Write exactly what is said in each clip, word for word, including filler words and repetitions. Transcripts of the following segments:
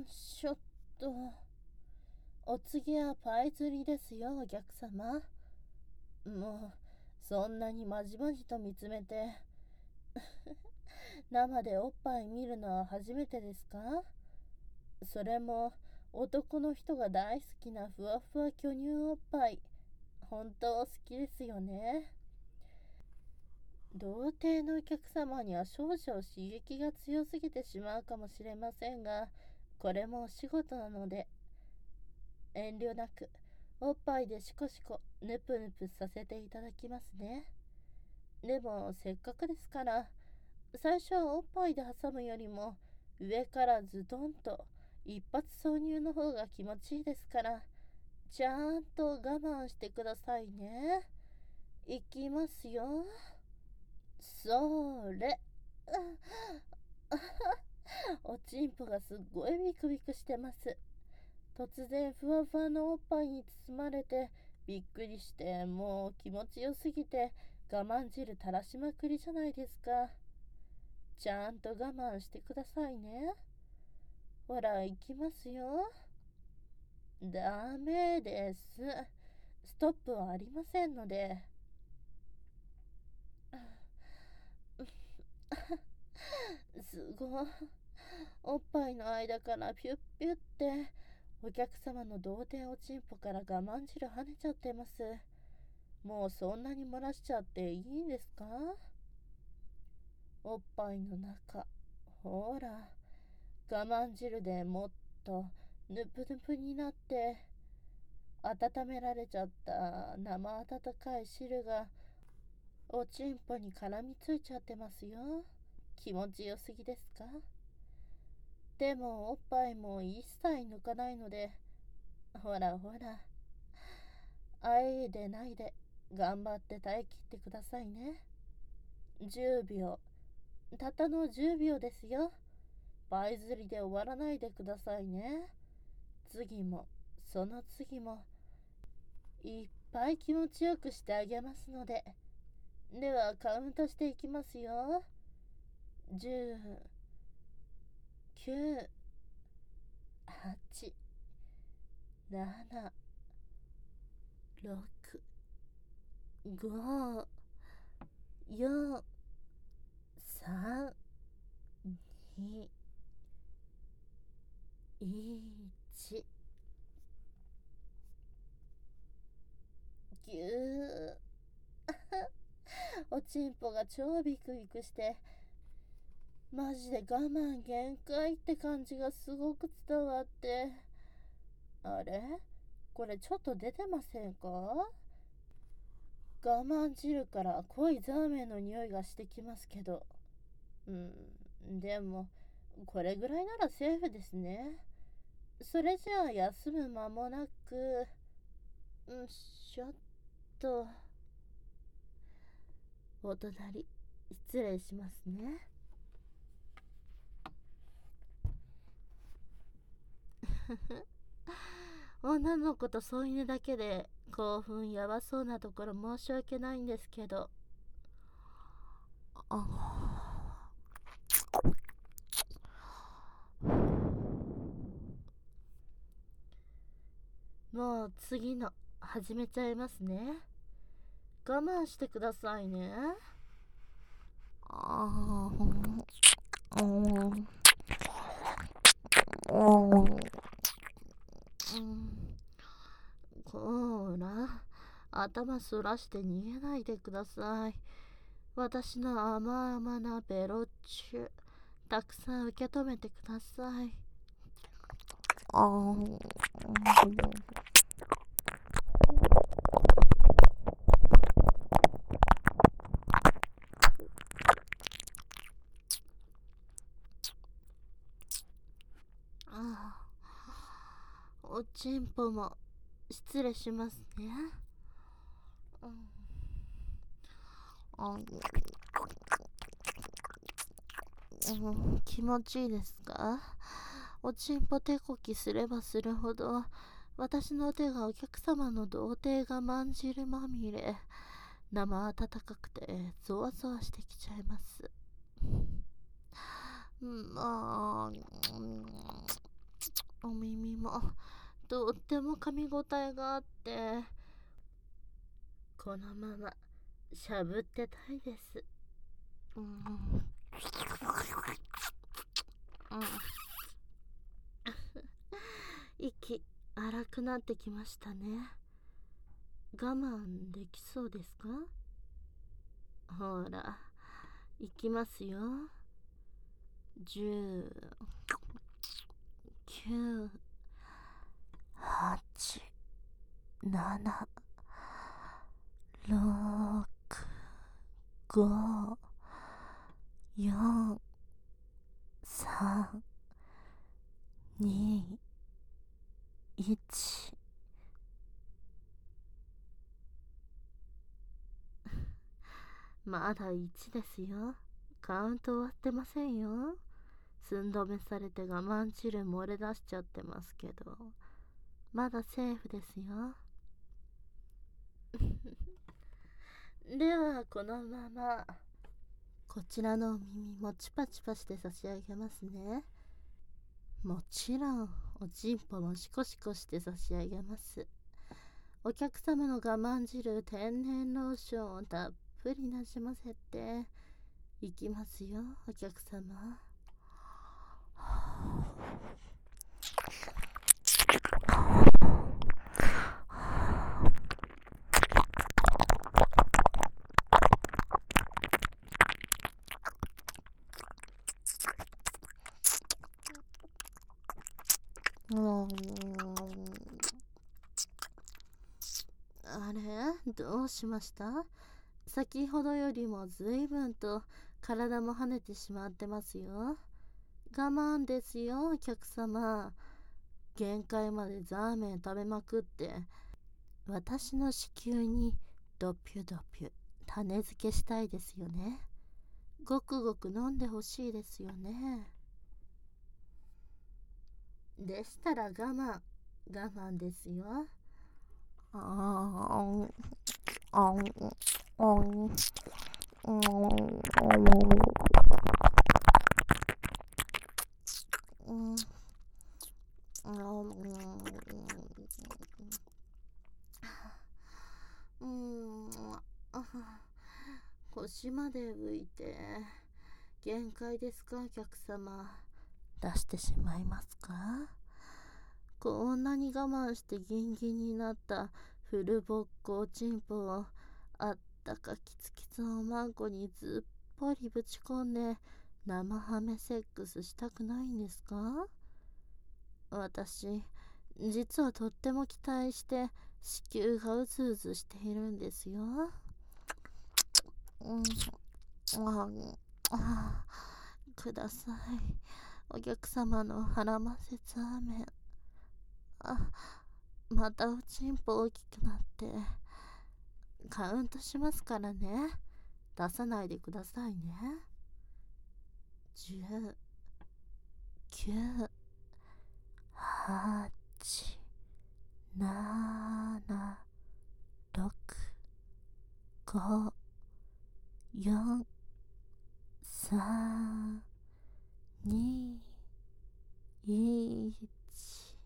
ちょっと、お次はパイ釣りですよ、お客様。もう、そんなにまじまじと見つめて、生でおっぱい見るのは初めてですか？それも、男の人が大好きなふわふわ巨乳おっぱい。本当好きですよね。童貞のお客様には少々刺激が強すぎてしまうかもしれませんが、これもお仕事なので、遠慮なく、おっぱいでシコシコ、ぬぷぬぷさせていただきますね。でも、せっかくですから、最初はおっぱいで挟むよりも、上からズドンと一発挿入の方が気持ちいいですから、ちゃんと我慢してくださいね。いきますよ。それ。おちんぽがすっごいビクビクしてます。突然ふわふわのおっぱいに包まれてびっくりして、もう気持ちよすぎて我慢汁垂らしまくりじゃないですか。ちゃんと我慢してくださいね。ほら、行きますよ。ダメです。ストップはありませんので。すごい。おっぱいの間からピュッピュッってお客様の童貞おちんぽから我慢汁跳ねちゃってます。もうそんなに漏らしちゃっていいんですか？おっぱいの中、ほら、我慢汁でもっとぬぷぬぷになって温められちゃった生温かい汁がおちんぽに絡みついちゃってますよ。気持ちよすぎですか？でもおっぱいも一切抜かないので、ほらほら、あえいでないで頑張って耐え切ってくださいね。じゅうびょう、たったのじゅうびょうですよ。倍釣りで終わらないでくださいね。次もその次もいっぱい気持ちよくしてあげますので。ではカウントしていきますよ。じゅう、きゅう、はち、なな、ろく、ご、よん、さん、に、いち、ぎゅー。おちんぽが超ビクビクして、マジで我慢限界って感じがすごく伝わって。あれ、これちょっと出てませんか？我慢汁から濃いザーメンの匂いがしてきますけど。うん、でも、これぐらいならセーフですね。それじゃあ休む間もなく、うん、ちょっと、お隣、失礼しますね。女の子と添い寝だけで興奮やばそうなところ申し訳ないんですけど。あ、もう次の始めちゃいますね。我慢してくださいね。ああ、うん、こら、頭そらして逃げないでください。私の甘々なベロッチュ、たくさん受け止めてください。ああ、おちんぽも失礼しますね。うんうん、気持ちいいですか？おちんぽ手こきすればするほど私の手がお客様の童貞がまんじるまみれ、生温かくてゾワゾワしてきちゃいます。うん、まあ、 お耳もとっても噛み応えがあって、このまましゃぶってたいです。うん、うん、息荒くなってきましたね。我慢できそうですか？ほら、いきますよ。じゅう、きゅう、はち、なな、ろく、ご、よん、さん、に、いち。まだいちですよ。カウント終わってませんよ。寸止めされて我慢汁漏れ出しちゃってますけど、まだセーフですよ。ではこのままこちらのお耳もチパチパして差し上げますね。もちろんおちんぽもシコシコして差し上げます。お客様の我慢汁天然ローションをたっぷりなじませていきますよ、お客様。うんあれ、どうしました？先ほどよりも随分と体も跳ねてしまってますよ。我慢ですよ、お客様。限界までザーメン食べまくって私の子宮にドピュドピュ種付けしたいですよね。ごくごく飲んでほしいですよね。でしたら我慢我慢ですよ。あーあんあんうんうん腰まで浮いて限界ですか、お客様。出してしまいますか？こんなに我慢してギンギンになったフルボッコおちんぽをあったかキツキツおまんこにずっぽりぶち込んで生ハメセックスしたくないんですか？私実はとっても期待して子宮がうずうずしているんですよ。うんああください、お客様の腹ませザーメン。あまたおちんぽ大きくなってカウントしますからね。出さないでくださいね。じゅう、きゅう、はち、なな、ろく、ご、よん、さん、に、いち。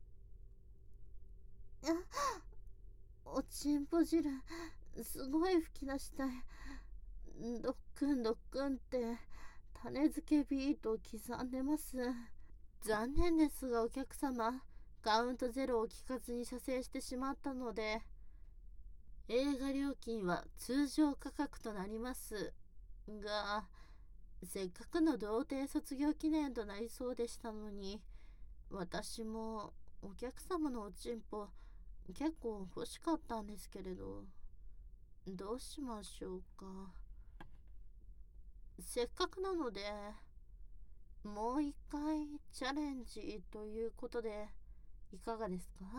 あおちんぽ汁すごい吹き出したい。ドックンドックンって種付けビートを刻んでます。残念ですがお客様、カウントゼロを聞かずに射精してしまったので映画料金は通常価格となりますが、せっかくの童貞卒業記念となりそうでしたのに、私もお客様のおちんぽ結構欲しかったんですけれど、どうしましょうか。せっかくなのでもう一回チャレンジということでいかがですか？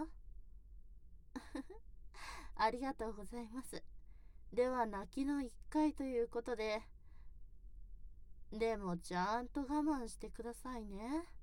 ありがとうございます。では泣きの一回ということで、でもちゃんと我慢してくださいね。